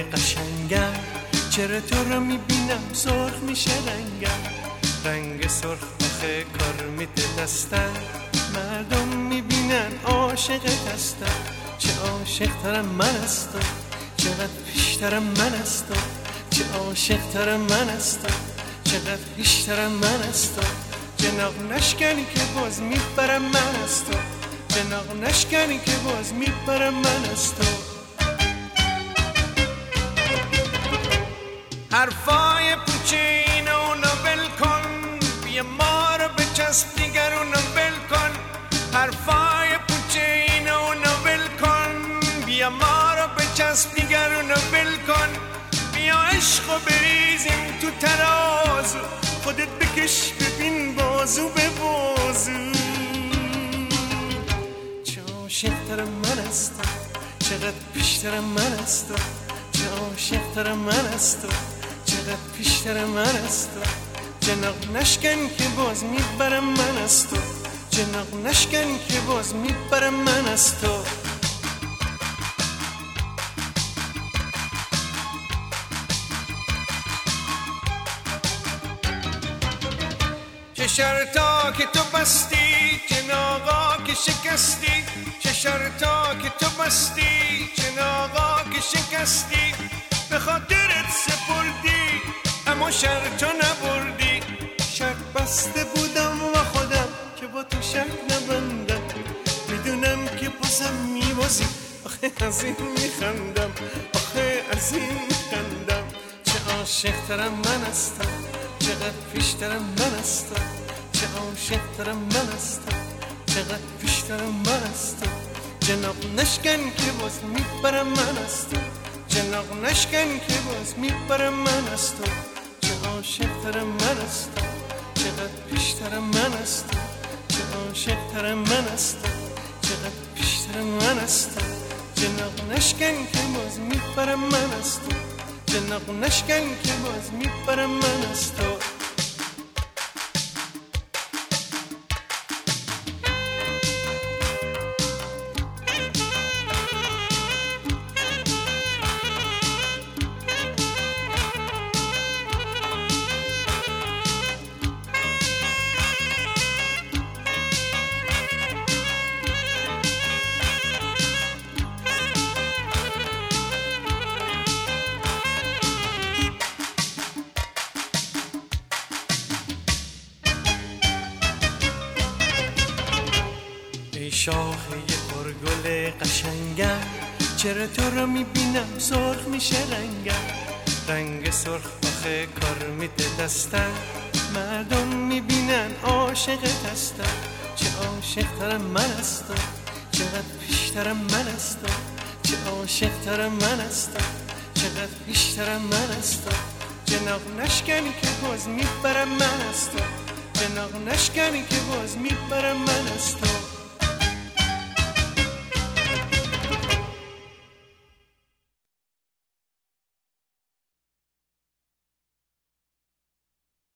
قشنگم، چرا تو رو میبینم سرخ میشه رنگم. رنگ سرخ آخه کار میده دستم، مردم میبینن عاشقت هستم. چه عاشق ترم من از تو، چقدر پیشترم من از تو. چه عاشق ترم من از تو، چقدر پیشترم من از تو. جناق نشکنی که باز میبرم من از تو، جناق نشکنی که باز میبرم من از تو. حرفای پوچه اینو ول کن، بیا ما رو بچسب دیگرونو ول کن. حرفای پوچه اینو ول کن، بیا ما رو بچسب دیگرونو ول کن. بیا عشقو بریزیم تو ترازو، خودت بکش ببین بازو به بازو. چه عاشق‌ترم من از تو، چقدر پیشترم من از تو. چه عاشق‌ترم من از تو، چقدر پیشترم من از تو. جناق نشکن که باز میبرم من از تو، جناق نشکن که باز میبرم من از تو. چه شرطا که تو بستی، جناقا که شکستی. چه شرطا که تو بستی، جناقا که شکستی. به خاطرت سپردی اما شرطا نبردی. شرط بسته بودم و خودم که با تو شرط نبندم. میدونم که بازم میبازی، آخه از این میخندم، آخه از این میخندم. چه عاشق ترم من از تو، چقدر پیشترم من از تو. چه عاشق ترم من از تو، چقدر پیشترم من از تو. جناق نشکن که باز میبرم من از تو، جناق نشکن که باز میبرم من از تو. چه عاشق ترم من از تو، چقدر پیشترم من از تو. چه عاشق ترم من از تو، چقدر پیشترم من از تو. جناق نشکن که باز میبرم من از تو، جناق نشکن که باز میبرم من از تو. ای شاخه پرگل قشنگم، چرا تو رو میبینم سرخ میشه رنگم. رنگ سرخ آخه کار میده دستم، مردم میبینن عاشقت هستم. چه عاشق ترم من از تو، چقدر پیشترم من از تو. چه عاشق ترم من از تو، چقدر پیشترم من از تو. جناق نشکنی که باز میبرم من از تو، جناق نشکنی که باز میبرم من از تو.